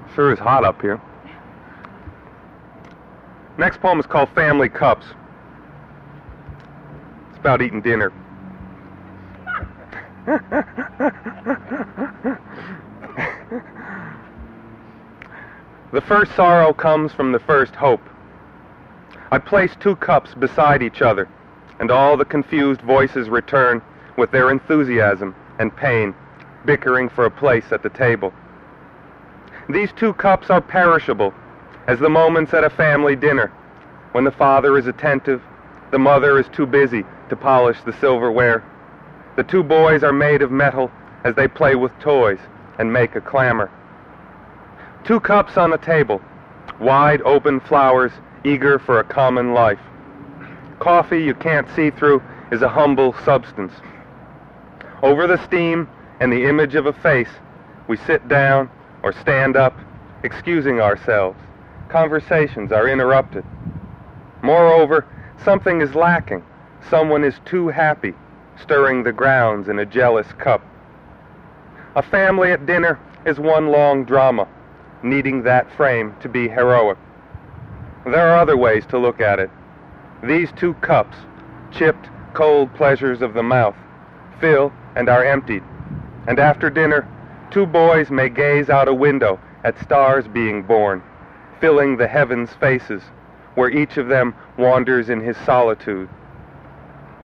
Sure is hot up here. Next poem is called Family Cups. It's about eating dinner. The first sorrow comes from the first hope. I place two cups beside each other, and all the confused voices return with their enthusiasm and pain, bickering for a place at the table. These two cups are perishable, as the moments at a family dinner, when the father is attentive, the mother is too busy to polish the silverware. The two boys are made of metal as they play with toys and make a clamor. Two cups on a table, wide open flowers eager for a common life. Coffee you can't see through is a humble substance. Over the steam and the image of a face, we sit down or stand up, excusing ourselves. Conversations are interrupted. Moreover, something is lacking. Someone is too happy, stirring the grounds in a jealous cup. A family at dinner is one long drama, needing that frame to be heroic. There are other ways to look at it. These two cups, chipped, cold pleasures of the mouth, fill and are emptied. And after dinner, two boys may gaze out a window at stars being born, filling the heavens' faces, where each of them wanders in his solitude,